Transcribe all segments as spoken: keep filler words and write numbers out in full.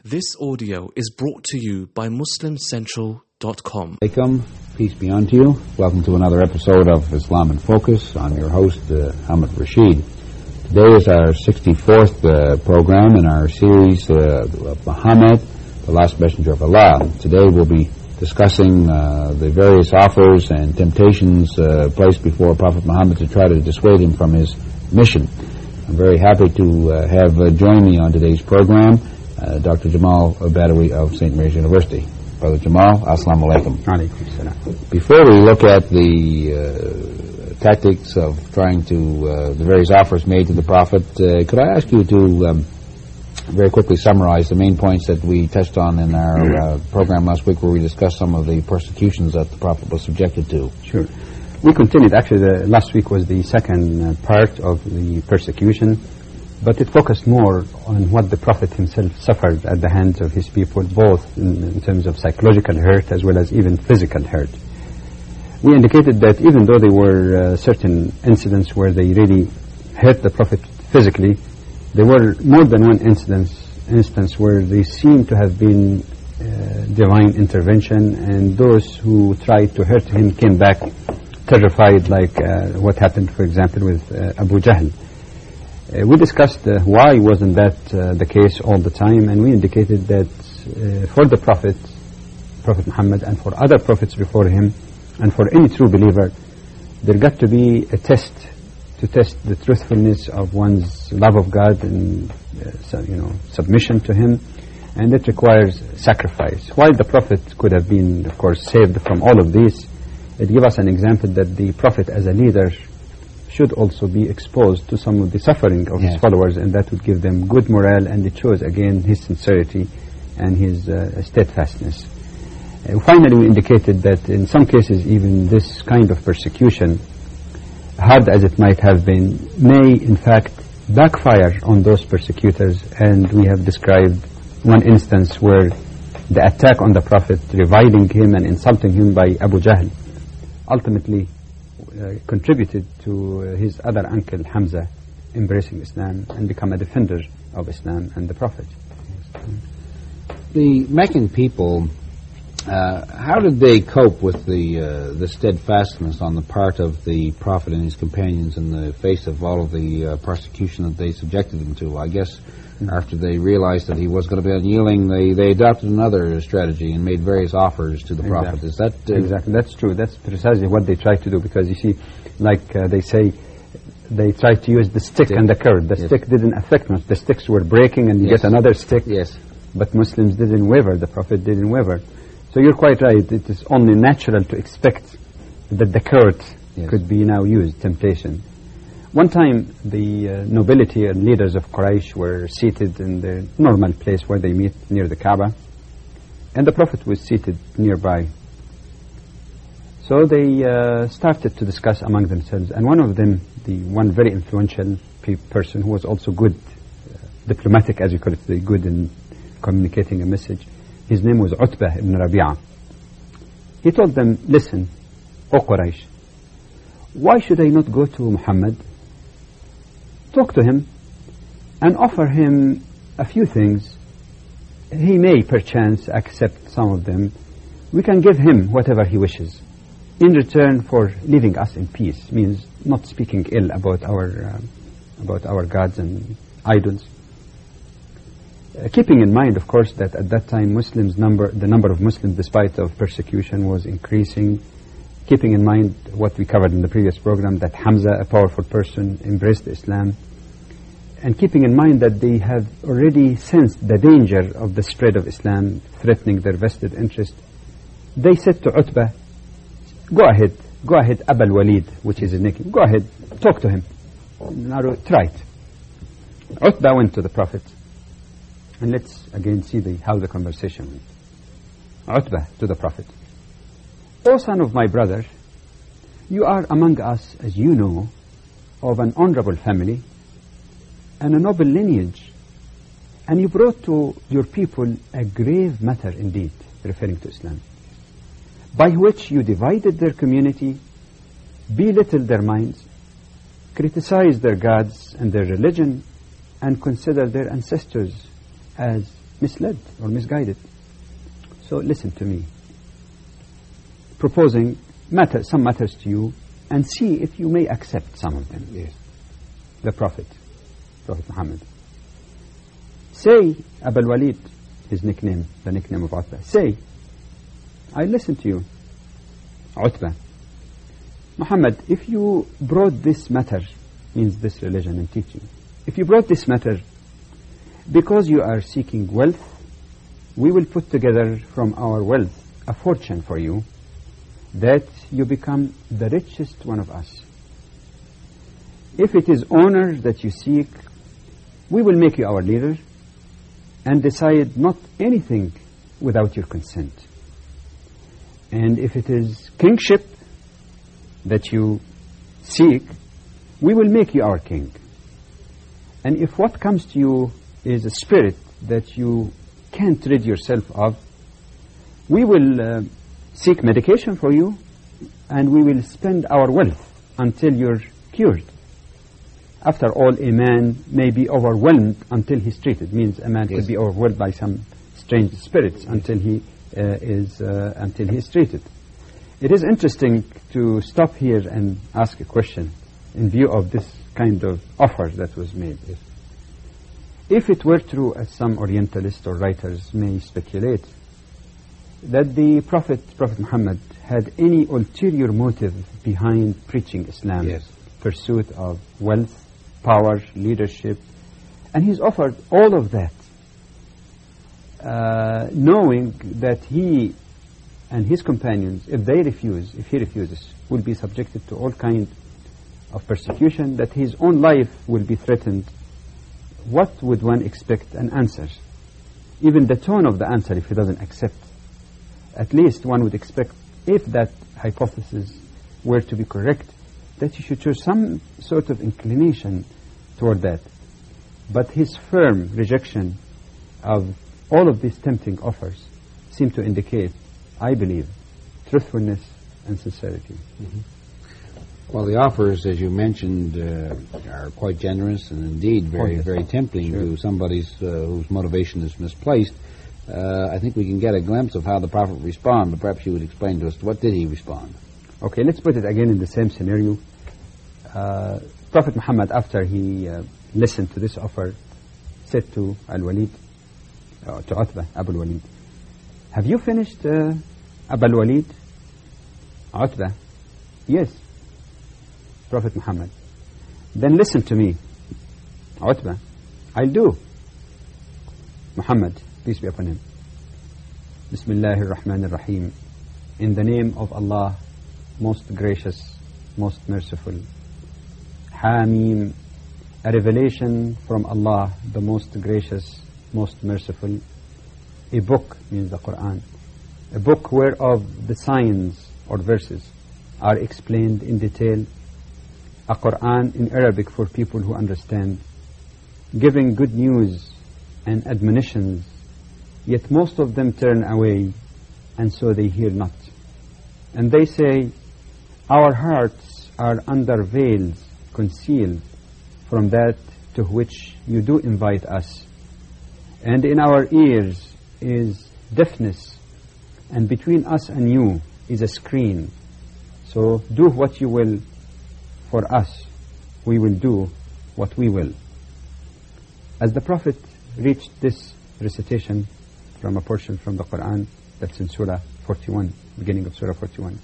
This audio is brought to you by Muslim Central dot com. Alaikum, peace be unto you. Welcome to another episode of Islam in Focus. I'm your host, uh, Hamid Rashid. Today is our sixty-fourth uh, program in our series uh, of Muhammad, the last messenger of Allah. Today we'll be discussing uh, the various offers and temptations uh, placed before Prophet Muhammad to try to dissuade him from his mission. I'm very happy to uh, have uh, join me on today's program Uh, Doctor Jamal Badawi of Saint Mary's University. Brother Jamal, assalamu alaikum. Alaikum salam. Before we look at the uh, tactics of trying to, uh, the various offers made to the Prophet, uh, could I ask you to um, very quickly summarize the main points that we touched on in our uh, program last week, where we discussed some of the persecutions that the Prophet was subjected to? Sure. We continued, actually the, last week was the second uh, part of the persecution, but it focused more on what the Prophet himself suffered at the hands of his people, both in, in terms of psychological hurt as well as even physical hurt. We indicated that even though there were uh, certain incidents where they really hurt the Prophet physically, there were more than one instance, instance where they seemed to have been uh, divine intervention, and those who tried to hurt him came back terrified, like uh, what happened, for example, with uh, Abu Jahl. Uh, we discussed uh, why wasn't that uh, the case all the time, and we indicated that uh, for the Prophet, Prophet Muhammad, and for other prophets before him, and for any true believer, there got to be a test to test the truthfulness of one's love of God and uh, so, you know, submission to Him, and it requires sacrifice. While the Prophet could have been, of course, saved from all of this, it gives us an example that the Prophet as a leader should also be exposed to some of the suffering of yes. his followers, and that would give them good morale, and it shows again his sincerity and his uh, steadfastness. Uh, finally, we indicated that in some cases even this kind of persecution, hard as it might have been, may in fact backfire on those persecutors, and we have described one instance where the attack on the Prophet, reviling him and insulting him by Abu Jahl, ultimately Uh, contributed to uh, his other uncle Hamza embracing Islam and become a defender of Islam and the Prophet. The Meccan people, uh, how did they cope with the uh, the steadfastness on the part of the Prophet and his companions in the face of all of the uh, persecution that they subjected them to? I guess after they realized that he was going to be unyielding, they, they adopted another strategy and made various offers to the exactly. Prophet. Is that uh, exactly? That's true. That's precisely what they tried to do, because you see, like uh, they say, they tried to use the stick, stick. and the carrot. The yes. stick didn't affect much. The sticks were breaking, and you yes. get another stick. Yes. But Muslims didn't waver. The Prophet didn't waver. So you're quite right. It is only natural to expect that the carrot yes. could be now used, temptation. One time, the uh, nobility and leaders of Quraysh were seated in the normal place where they meet near the Kaaba, and the Prophet was seated nearby. So they uh, started to discuss among themselves, and one of them, the one very influential pe person who was also good, uh, diplomatic, as you call it, very good in communicating a message, his name was Utbah ibn Rabi'ah. He told them, listen, O Quraysh, why should I not go to Muhammad, talk to him, and offer him a few things? He may perchance accept some of them. We can give him whatever he wishes in return for leaving us in peace, means not speaking ill about our uh, about our gods and idols. Uh, keeping in mind, of course, that at that time Muslims number the number of Muslims, despite of persecution, was increasing. Keeping in mind what we covered in the previous program, that Hamza, a powerful person, embraced Islam, and keeping in mind that they have already sensed the danger of the spread of Islam threatening their vested interest, they said to Utbah, go ahead, go ahead, Abul Walid, which is his nickname, go ahead, talk to him, now try it. Utbah went to the Prophet, and let's again see the, how the conversation went. Utbah to the Prophet, O son of my brother, you are among us, as you know, of an honorable family and a noble lineage, and you brought to your people a grave matter indeed, referring to Islam, by which you divided their community, belittled their minds, criticized their gods and their religion, and considered their ancestors as misled or misguided. So listen to me. Proposing matter, some matters to you, and see if you may accept some of them. Yes. The Prophet, Prophet Muhammad. Say, Abu al-Walid, his nickname, the nickname of Utbah. Say, I listen to you. Utbah. Muhammad, if you brought this matter, means this religion and teaching, if you brought this matter because you are seeking wealth, we will put together from our wealth a fortune for you, that you become the richest one of us. If it is honor that you seek, we will make you our leader and decide not anything without your consent. And if it is kingship that you seek, we will make you our king. And if what comes to you is a spirit that you can't rid yourself of, we will uh, seek medication for you, and we will spend our wealth until you're cured. After all, a man may be overwhelmed until he's treated. Means a man yes. could be overwhelmed by some strange spirits until he uh, is uh, until he is treated. It is interesting to stop here and ask a question in view of this kind of offer that was made. If, if it were true, as some Orientalists or writers may speculate, that the Prophet, Prophet Muhammad, had any ulterior motive behind preaching Islam, yes. pursuit of wealth, power, leadership, and he's offered all of that, uh, knowing that he and his companions, if they refuse, if he refuses, will be subjected to all kind of persecution, that his own life will be threatened. What would one expect an answer? Even the tone of the answer, if he doesn't accept, at least one would expect, if that hypothesis were to be correct, that you should show some sort of inclination toward that. But his firm rejection of all of these tempting offers seem to indicate, I believe, truthfulness and sincerity. Mm-hmm. Well, the offers, as you mentioned, uh, are quite generous and indeed very, oh, very tempting sure. to somebody uh, whose motivation is misplaced. Uh, I think we can get a glimpse of how the Prophet responded, but perhaps you would explain to us, what did he respond? Okay, let's put it again in the same scenario. Uh, Prophet Muhammad, after he uh, listened to this offer, said to Al-Walid, uh, to Utbah, Abu al-Walid, have you finished, uh, Abu al-Walid? Utbah, yes. Prophet Muhammad, then listen to me. Utbah, I'll do. Muhammad, peace be upon him. Bismillahir Rahmanir Rahim. In the name of Allah, most gracious, most merciful. Hamim, a revelation from Allah, the most gracious, most merciful. A book, means the Quran. A book whereof the signs or verses are explained in detail. A Quran in Arabic for people who understand, giving good news and admonitions, yet most of them turn away, and so they hear not. And they say, our hearts are under veils concealed from that to which you do invite us, and in our ears is deafness, and between us and you is a screen. So do what you will for us, we will do what we will. As the Prophet reached this recitation from a portion from the Quran, that's in Surah forty-one, beginning of Surah forty-one,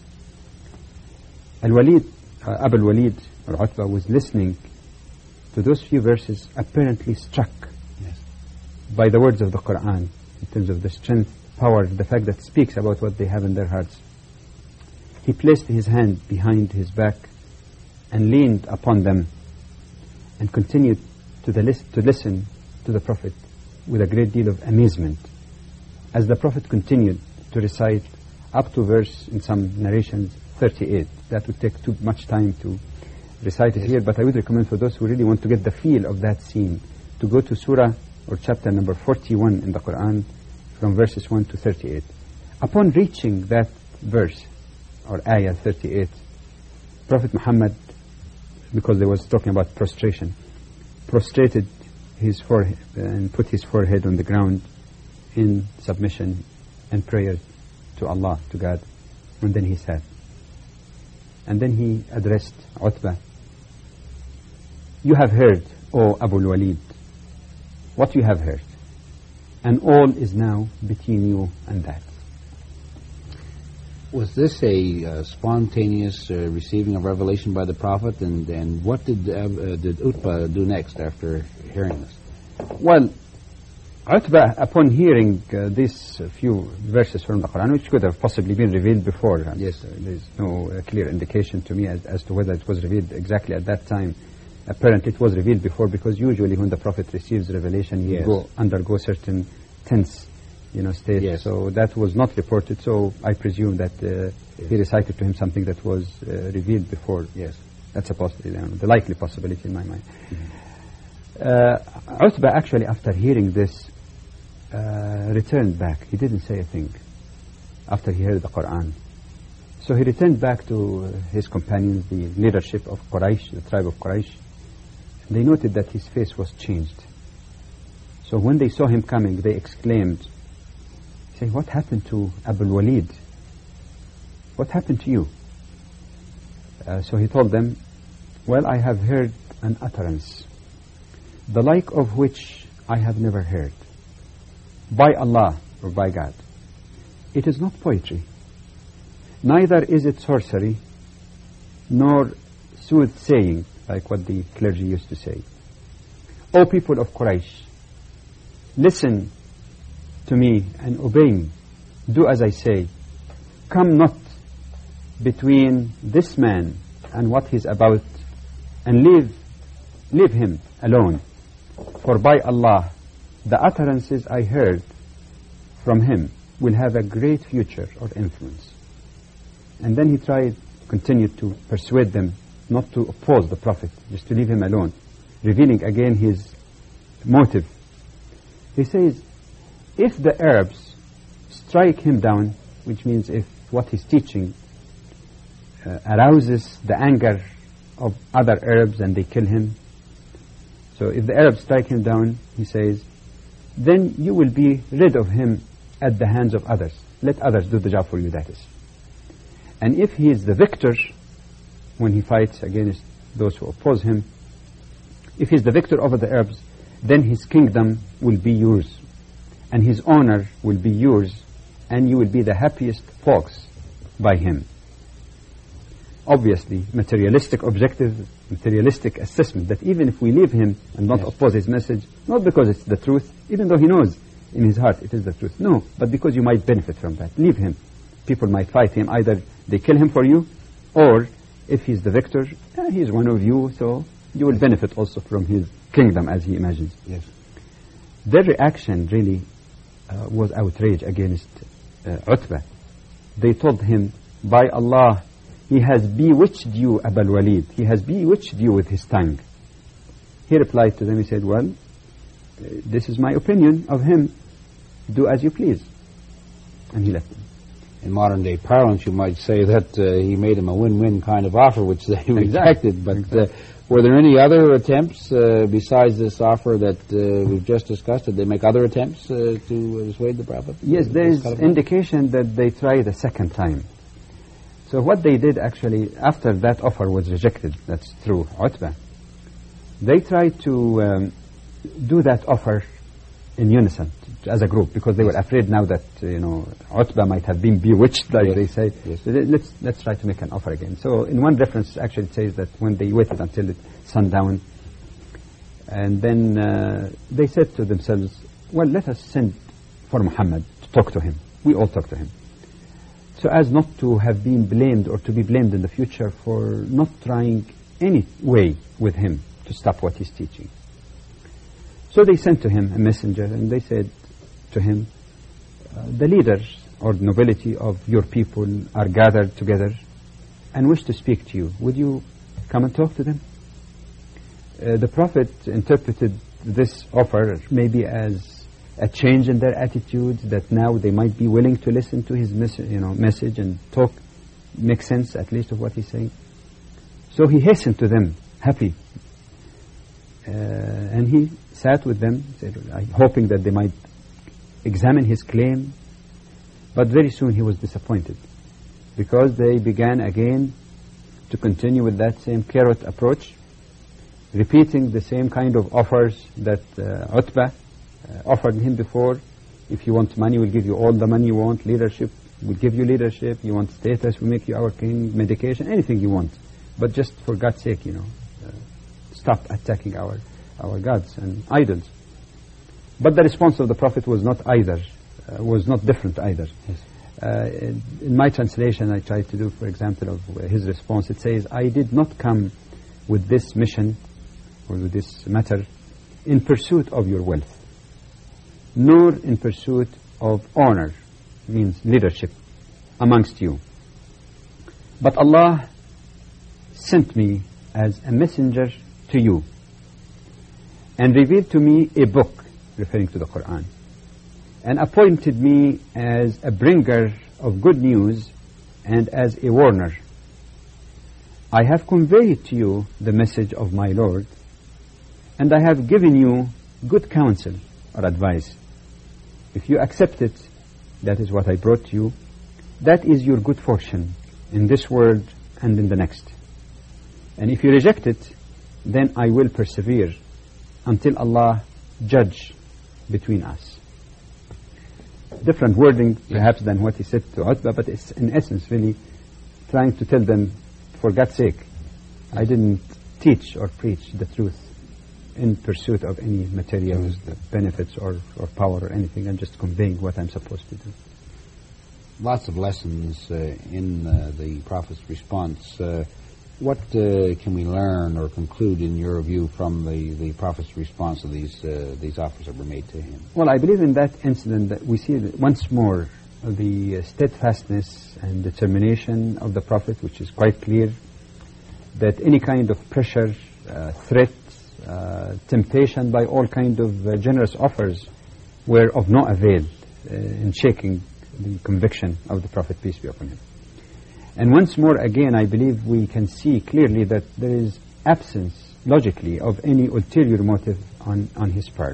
Al-Walid, uh, Abu al-Walid, or Utbah, was listening to those few verses, apparently struck yes. by the words of the Quran, in terms of the strength, power, the fact that speaks about what they have in their hearts. He placed his hand behind his back and leaned upon them and continued to, the lis- to listen to the Prophet with a great deal of amazement. As the Prophet continued to recite up to verse, in some narrations, thirty-eight. That would take too much time to recite it here, but I would recommend for those who really want to get the feel of that scene to go to Surah or chapter number forty-one in the Quran from verses one to thirty-eight. Upon reaching that verse, or ayah thirty-eight, Prophet Muhammad, because they was talking about prostration, prostrated his forehead and put his forehead on the ground in submission and prayer to Allah, to God. And then he sat. And then he addressed Utbah. You have heard, O Abu al-Walid, what you have heard. And all is now between you and that. Was this a uh, spontaneous uh, receiving of revelation by the Prophet? And, and what did, uh, uh, did Utbah do next after hearing this? Well, Utbah, upon hearing uh, these few verses from the Quran, which could have possibly been revealed before, yes, uh, there's no uh, clear indication to me as, as to whether it was revealed exactly at that time. Apparently it was revealed before, because usually when the Prophet receives revelation, he yes. will go, undergo certain tense you know, state. Yes. So that was not reported, so I presume that uh, yes. he recited to him something that was uh, revealed before. Yes. That's a possibility, you know, the likely possibility in my mind. Mm-hmm. uh, Utbah actually, after hearing this, uh, returned back. He didn't say a thing after he heard the Quran. So he returned back to uh, his companions, the leadership of Quraysh, the tribe of Quraysh. They noted that his face was changed. So when they saw him coming, they exclaimed, saying, what happened to Abu al-Walid? What happened to you? Uh, so he told them, well, I have heard an utterance, the like of which I have never heard. By Allah, or by God. It is not poetry. Neither is it sorcery, nor soothsaying, like what the clergy used to say. O people of Quraysh, listen to me and obey me. Do as I say. Come not between this man and what he's about, and leave, leave him alone. For by Allah, the utterances I heard from him will have a great future or influence. And then he tried, continued to persuade them not to oppose the Prophet, just to leave him alone, revealing again his motive. He says, if the Arabs strike him down, which means if what he's teaching uh, arouses the anger of other Arabs and they kill him, so if the Arabs strike him down, he says, then you will be rid of him at the hands of others. Let others do the job for you, that is. And if he is the victor, when he fights against those who oppose him, if he's the victor over the Arabs, then his kingdom will be yours, and his honor will be yours, and you will be the happiest folks by him. Obviously, materialistic objective, materialistic assessment, that even if we leave him and not yes. oppose his message, not because it's the truth, even though he knows in his heart it is the truth, no, but because you might benefit from that. Leave him. People might fight him. Either they kill him for you, or if he's the victor, eh, he's one of you, so you will benefit also from his kingdom as he imagines. Yes. Their reaction really uh, was outrage against uh, Utbah. They told him, by Allah, he has bewitched you, Abu al-Walid. He has bewitched you with his tongue. He replied to them, he said, well, uh, this is my opinion of him. Do as you please. And he left them. In modern day parlance, you might say that uh, he made him a win-win kind of offer, which they exactly. rejected. But exactly. uh, were there any other attempts uh, besides this offer that uh, we've just discussed? Did they make other attempts uh, to dissuade the Prophet? Yes, there is indication that they tried a second time. So what they did actually, after that offer was rejected, that's through Utbah, they tried to um, do that offer in unison, as a group, because they were afraid now that, uh, you know, Utbah might have been bewitched, like yes. they say. Yes. So let's, let's try to make an offer again. So in one reference, actually it says that when they waited until sundown, and then uh, they said to themselves, well, let us send for Muhammad to talk to him. We all talk to him. So as not to have been blamed or to be blamed in the future for not trying any way with him to stop what he's teaching. So they sent to him a messenger, and they said to him, uh, the leaders or nobility of your people are gathered together and wish to speak to you. Would you come and talk to them? Uh, the Prophet interpreted this offer maybe as a change in their attitudes, that now they might be willing to listen to his mes- you know, message and talk, make sense at least of what he's saying. So he hastened to them, happy. Uh, and he sat with them, said, hoping that they might examine his claim, but very soon he was disappointed because they began again to continue with that same carrot approach, repeating the same kind of offers that uh, Utbah uh, offered him before. If you want money, we'll give you all the money you want. Leadership, we'll give you leadership. You want status, we'll make you our king. Medication, anything you want. But just for God's sake, you know, uh, stop attacking our, our gods and idols. But the response of the Prophet was not either, uh, was not different either. Yes. Uh, in, in my translation, I tried to do, for example, of uh, his response. It says, I did not come with this mission or with this matter in pursuit of your wealth, nor in pursuit of honor, means leadership amongst you. But Allah sent me as a messenger to you and revealed to me a book, referring to the Quran, and appointed me as a bringer of good news and as a warner. I have conveyed to you the message of my Lord, and I have given you good counsel or advice. If you accept it, that is what I brought to you, that is your good fortune in this world and in the next. And if you reject it, then I will persevere until Allah judge between us. Different wording perhaps than what he said to Utbah, but it's in essence really trying to tell them, for God's sake, I didn't teach or preach the truth in pursuit of any material benefits or, or power or anything. I'm just conveying what I'm supposed to do. Lots of lessons uh, in uh, the Prophet's response. Uh, what uh, can we learn or conclude, in your view, from the, the Prophet's response to these uh, these offers that were made to him? Well, I believe in that incident that we see that once more the steadfastness and determination of the Prophet, which is quite clear, that any kind of pressure, uh, threat, uh, temptation by all kind of uh, generous offers were of no avail uh, in shaking the conviction of the Prophet, peace be upon him. And once more again, I believe we can see clearly that there is absence, logically, of any ulterior motive on, on his part.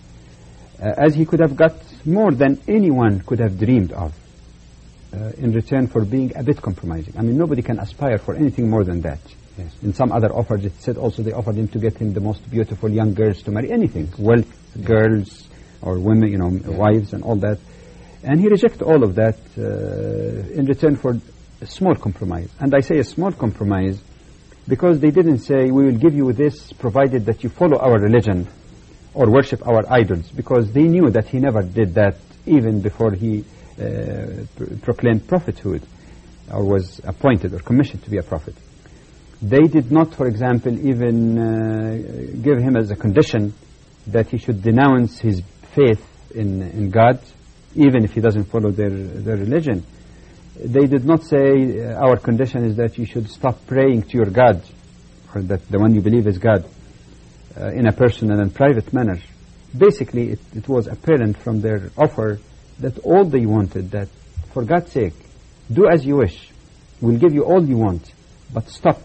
Uh, as he could have got more than anyone could have dreamed of uh, in return for being a bit compromising. I mean, nobody can aspire for anything more than that. Yes. In some other offers, it said also they offered him to get him the most beautiful young girls to marry, anything, wealth, yes. girls, or women, you know, yeah. wives and all that. And he rejected all of that uh, in return for a small compromise. And I say a small compromise because they didn't say, we will give you this provided that you follow our religion or worship our idols, because they knew that he never did that even before he uh, pr- proclaimed prophethood or was appointed or commissioned to be a prophet. They did not, for example, even uh, give him as a condition that he should denounce his faith in, in God, even if he doesn't follow their, their religion. They did not say, uh, our condition is that you should stop praying to your God, or that the one you believe is God, uh, in a personal and private manner. Basically, it, it was apparent from their offer that all they wanted, that for God's sake, do as you wish. We'll give you all you want, but stop,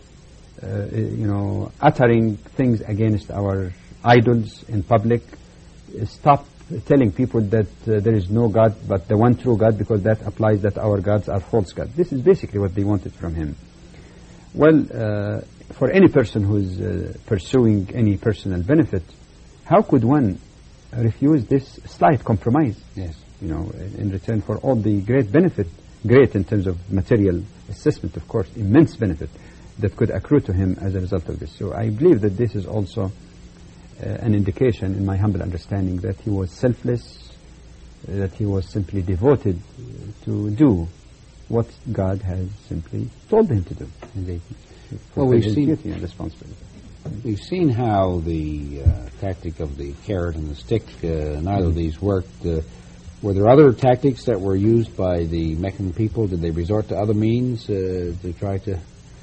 uh, you know, uttering things against our idols in public. Stop telling people that uh, there is no God but the one true God, because that applies that our gods are false gods. This is basically what they wanted from him. Well, uh, for any person who's uh, pursuing any personal benefit, how could one refuse this slight compromise? Yes. You know, in return for all the great benefit, great in terms of material assistance, of course, immense benefit that could accrue to him as a result of this. So I believe that this is also Uh, an indication, in my humble understanding, that he was selfless, uh, that he was simply devoted to do what God has simply told him to do. Indeed. Well, we've seen duty and responsibility. We've seen how the uh, tactic of the carrot and the stick, uh, neither mm-hmm. of these worked. Uh, were there other tactics that were used by the Meccan people? Did they resort to other means uh, to try to...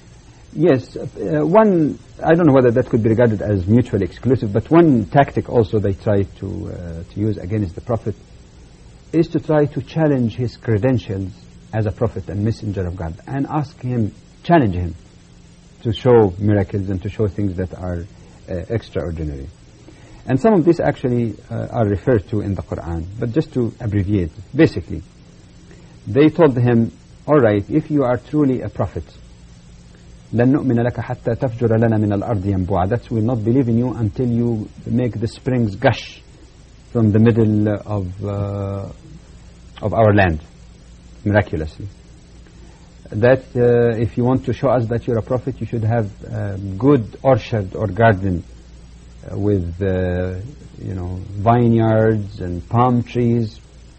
Yes, uh, one, I don't know whether that could be regarded as mutually exclusive, but one tactic also they tried to, uh, to use against the Prophet is to try to challenge his credentials as a prophet and messenger of God, and ask him, challenge him to show miracles and to show things that are uh, extraordinary. And some of these actually uh, are referred to in the Quran. But just to abbreviate, basically, they told him, all right, if you are truly a prophet, لَن نُؤْمِنَ لَكَ حَتَّى تَفْجُرَ لَنَا مِنَ الْأَرْضِ يَنْبُوعًا. That we'll not believe in you until you make the springs gush from the middle of uh, of our land, miraculously. That uh, if you want to show us that you're a prophet, you should have a good orchard or garden uh, with, uh, you know, vineyards and palm trees.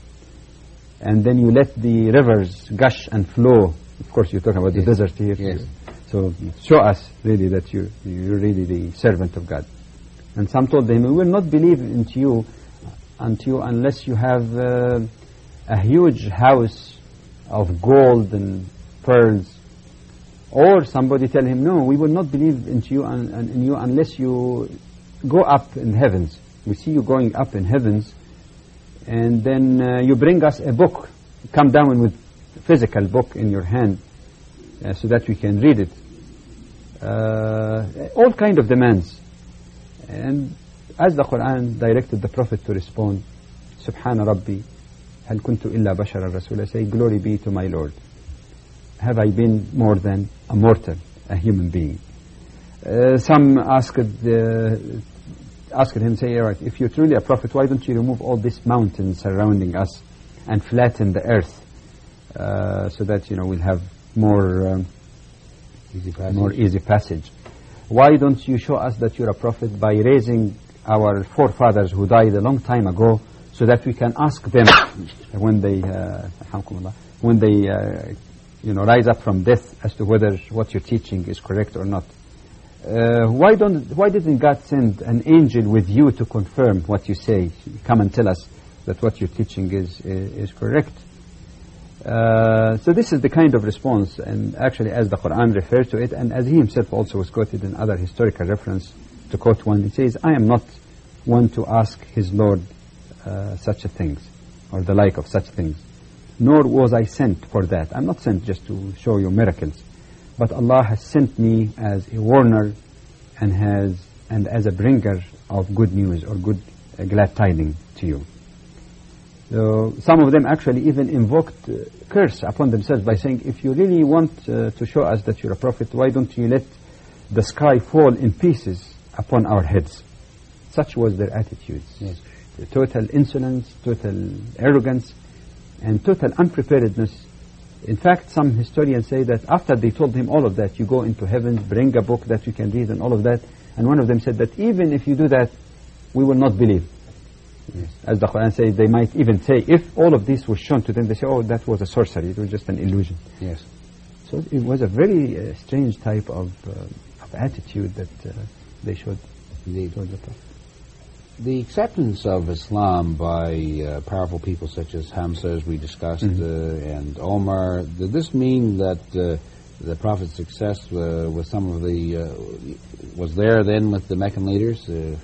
And then you let the rivers gush and flow. Of course, you're talking about the yes. desert here. Yes. So show us really that you, you're really the servant of God. And some told him, we will not believe into you, unto you unless you have uh, a huge house of gold and pearls. Or somebody tell him, no, we will not believe into you, un, un, in you unless you go up in heavens. We see you going up in heavens, and then uh, you bring us a book. Come down with a physical book in your hand uh, so that we can read it. Uh, all kind of demands. And as the Quran directed the Prophet to respond, Subhana Rabbi, hal kuntu illa bashara rasula, say, glory be to my Lord. Have I been more than a mortal, a human being? Uh, some asked, uh, asked him, say, all right, if you're truly a prophet, why don't you remove all these mountains surrounding us and flatten the earth uh, so that, you know, we'll have more, um, easy passage. more easy passage. Why don't you show us that you're a prophet by raising our forefathers who died a long time ago so that we can ask them when they, uh, when they, uh, you know, rise up from death as to whether what you're teaching is correct or not. Uh, why don't? Why didn't God send an angel with you to confirm what you say? Come and tell us that what you're teaching is is, is correct. Uh, so this is the kind of response, and actually as the Quran refers to it, and as he himself also was quoted in other historical reference, to quote one, he says, I am not one to ask his Lord uh, such a things, or the like of such things, nor was I sent for that. I'm not sent just to show you miracles, but Allah has sent me as a warner and has and as a bringer of good news or good uh, glad tidings to you. So some of them actually even invoked uh, curse upon themselves by saying, if you really want uh, to show us that you're a prophet, why don't you let the sky fall in pieces upon our heads? Such was their attitudes. Yes. The total insolence, total arrogance, and total unpreparedness. In fact, some historians say that after they told him all of that, you go into heaven, bring a book that you can read and all of that, and one of them said that even if you do that, we will not believe. Yes. As the Quran says, they might even say, if all of this was shown to them, they say, oh, that was a sorcery, it was just an illusion. Yes. So it was a very uh, strange type of, uh, of attitude that uh, they showed Indeed. towards the Prophet. The acceptance of Islam by uh, powerful people such as Hamza, as we discussed, mm-hmm. uh, and Omar, did this mean that uh, the Prophet's success uh, with some of the, uh, was there then with the Meccan leaders? Uh,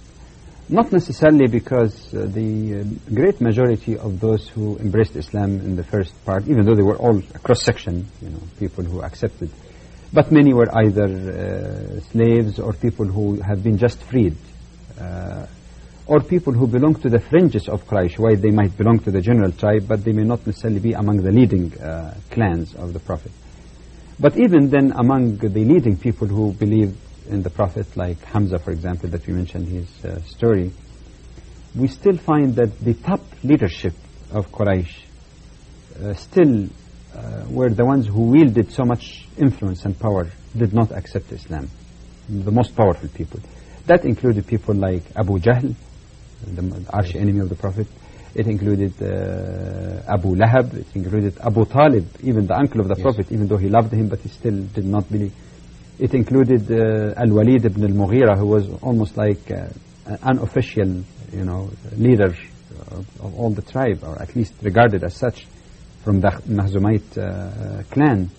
Not necessarily, because uh, the uh, great majority of those who embraced Islam in the first part, even though they were all a cross-section, you know, people who accepted, but many were either uh, slaves or people who have been just freed, uh, or people who belong to the fringes of Quraysh, while they might belong to the general tribe, but they may not necessarily be among the leading uh, clans of the Prophet. But even then, among the leading people who believed in the Prophet, like Hamza, for example, that we mentioned his uh, story, we still find that the top leadership of Quraysh uh, still uh, were the ones who wielded so much influence and power, did not accept Islam, the most powerful people. That included people like Abu Jahl, the arch enemy of the Prophet. It included uh, Abu Lahab. It included Abu Talib, even the uncle of the yes. Prophet, even though he loved him, but he still did not believe. It included uh, Al-Walid ibn al-Mughira, who was almost like uh, an unofficial, you know, leader of, of all the tribe, or at least regarded as such from the Mahzumite uh, clan.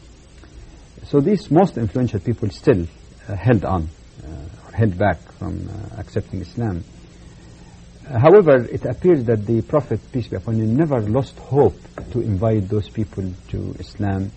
So these most influential people still uh, held on, uh, or held back from uh, accepting Islam. Uh, however, it appears that the Prophet, peace be upon him, never lost hope to invite those people to Islam,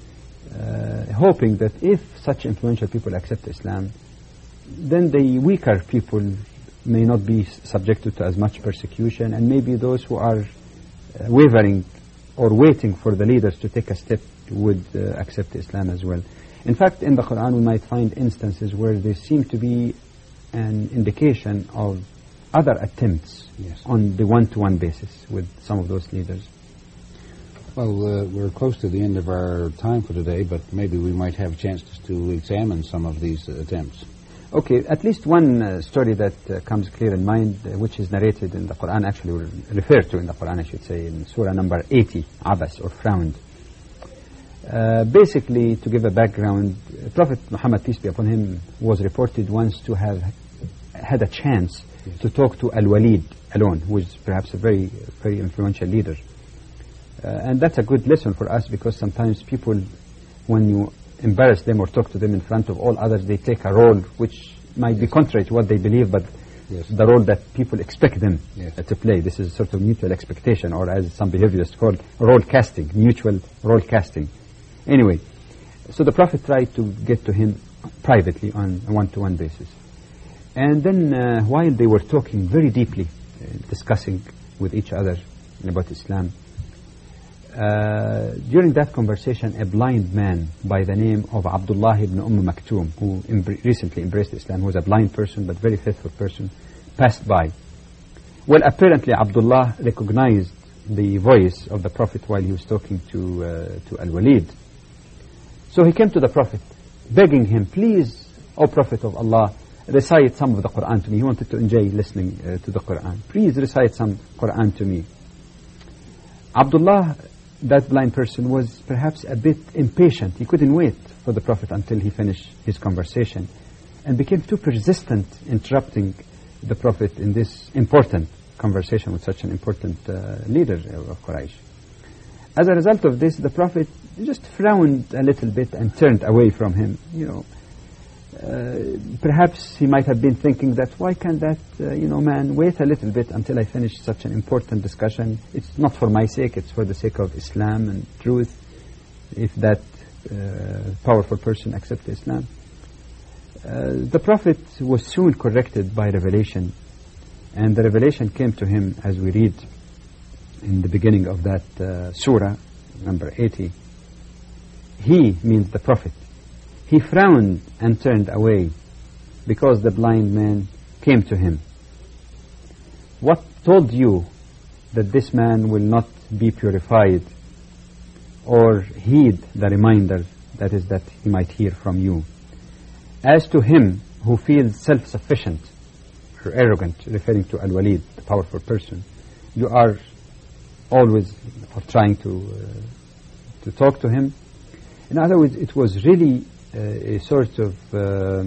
uh, hoping that if such influential people accept Islam, then the weaker people may not be subjected to as much persecution, and maybe those who are uh, wavering or waiting for the leaders to take a step would uh, accept Islam as well. In fact, in the Quran we might find instances where there seem to be an indication of other attempts yes. on the one-to-one basis with some of those leaders. Well, uh, we're close to the end of our time for today, but maybe we might have a chance to examine some of these uh, attempts. Okay, at least one uh, story that uh, comes clear in mind, uh, which is narrated in the Quran, actually referred to in the Quran, I should say, in Surah number eighty, Abas, or frowned. Uh, basically, to give a background, uh, Prophet Muhammad, peace be upon him, was reported once to have had a chance yes. to talk to Al-Walid alone, who is perhaps a very, very influential leader. Uh, and that's a good lesson for us, because sometimes people, when you embarrass them or talk to them in front of all others, they take a role which might yes. be contrary to what they believe, but yes. the role that people expect them yes. uh, to play. This is sort of mutual expectation, or as some behaviorists call role casting, mutual role casting. Anyway, so the Prophet tried to get to him privately on a one-to-one basis. And then uh, while they were talking very deeply, uh, discussing with each other about Islam, Uh, during that conversation, a blind man by the name of Abdullah ibn Umm Maktoum, who embr- recently embraced Islam, who was a blind person but very faithful person, passed by. Well, apparently Abdullah recognized the voice of the Prophet while he was talking to uh, to Al-Walid. So he came to the Prophet, begging him, please, O Prophet of Allah, recite some of the Quran to me. He wanted to enjoy listening uh, to the Quran. Please recite some Quran to me. Abdullah, that blind person, was perhaps a bit impatient. He couldn't wait for the Prophet until he finished his conversation, and became too persistent, interrupting the Prophet in this important conversation with such an important uh, leader of Quraysh. As a result of this, the Prophet just frowned a little bit and turned away from him. You know, uh, perhaps he might have been thinking that, why can't that uh, you know man wait a little bit until I finish such an important discussion? It's not for my sake, it's for the sake of Islam and truth, if that uh, powerful person accepts Islam. Uh, the Prophet was soon corrected by revelation, and the revelation came to him as we read in the beginning of that uh, surah, number eighty. He means the Prophet. He frowned and turned away because the blind man came to him. What told you that this man will not be purified, or heed the reminder, that is, that he might hear from you? As to him who feels self-sufficient or arrogant, referring to Al-Walid, the powerful person, you are always trying to uh, to talk to him. In other words, it was really uh, a sort of, uh,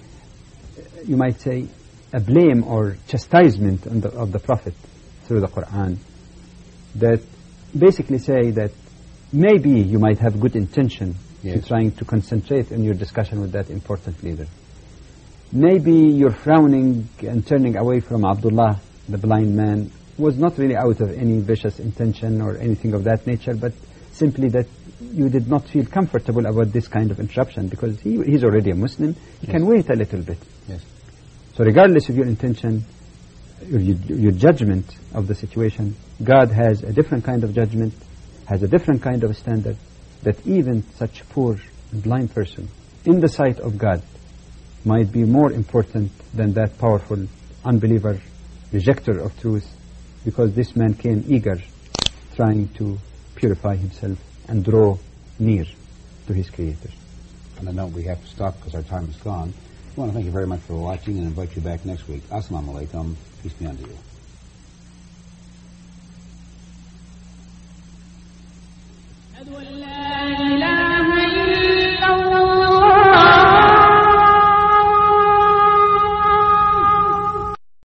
you might say, a blame or chastisement of the, of the Prophet through the Quran, that basically say that maybe you might have good intention yes. in trying to concentrate on your discussion with that important leader. Maybe your frowning and turning away from Abdullah, the blind man, was not really out of any vicious intention or anything of that nature, but simply that you did not feel comfortable about this kind of interruption, because he, he's already a Muslim. He yes. can wait a little bit. Yes. So regardless of your intention, your, your judgment of the situation, God has a different kind of judgment, has a different kind of standard, that even such poor blind person, in the sight of God, might be more important than that powerful unbeliever, rejecter of truth, because this man came eager, trying to purify himself and draw near to his Creator. On that note, we have to stop because our time is gone. I want to thank you very much for watching and invite you back next week. Assalamu alaikum. Peace be unto you.